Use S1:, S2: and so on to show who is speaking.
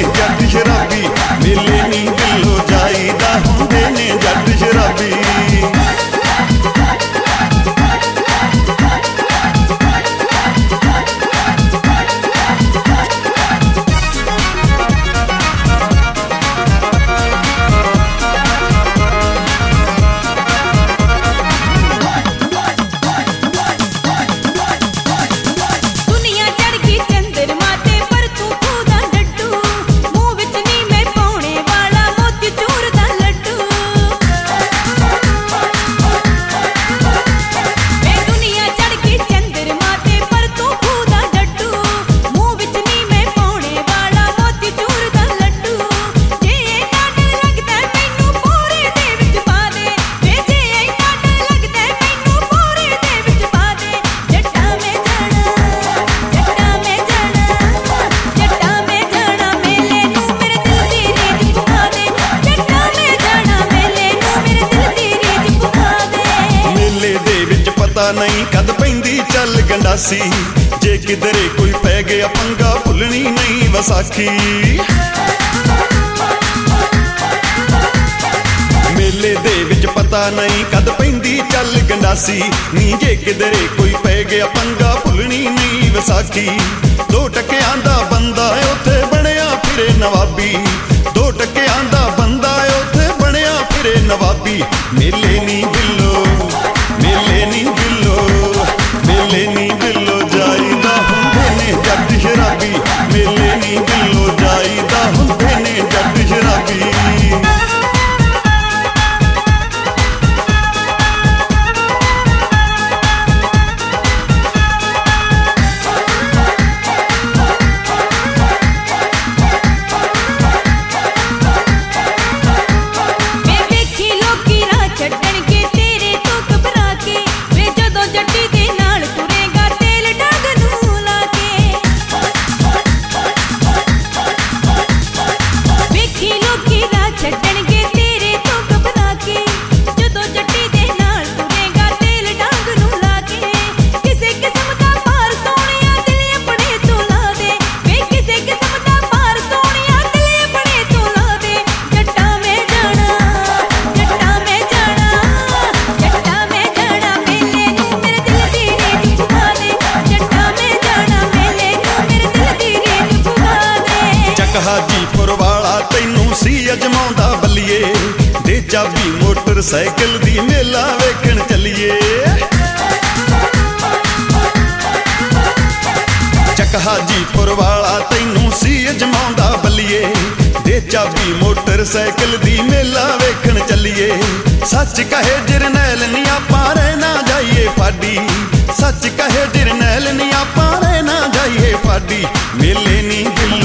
S1: ने जट शराबी, मेले नी दिलों जाईदा हुंदे ने जट शराबी। नहीं कद पैंदी चल गंडासी, जे किधरे कोई पै गया पंगा भुलनी नहीं वसाखी। मेले दे विच पता नहीं कद पैंदी चल गंडासी, नी जे किधरे कोई पै गया पंगा भुलनी नहीं वसाखी। दो टकियां दा बंदा उत्थे बनिया फिरे नवाबी, दो टकियां दा बंदा उत्थे बनिया फिरे नवाबी। मेले नी बिल्लो, मेले नी बिल्लो, मेले नी बिल्लो जाईदा हुंदे ने जट शराबी, मेले नी बिल्लो जाईदा हुंदे ने जट शराबी। हाजीपुर वाला तैनू सी अजमाउंदा बल्लिए, दे चाबी मोटरसाइकिल दी मेला वेखण चलिए। चक हाजीपुर वाला तैनू सी अजमाउंदा बल्लिए, दे चाबी मोटरसाइकिल दी मेला वेखण चलिए। सच कहे जरनैल नी आपां रहना जाइए फाडी, सच कहे जरनैल नी आपां रहना जाइए फाडी। मेले नी दिल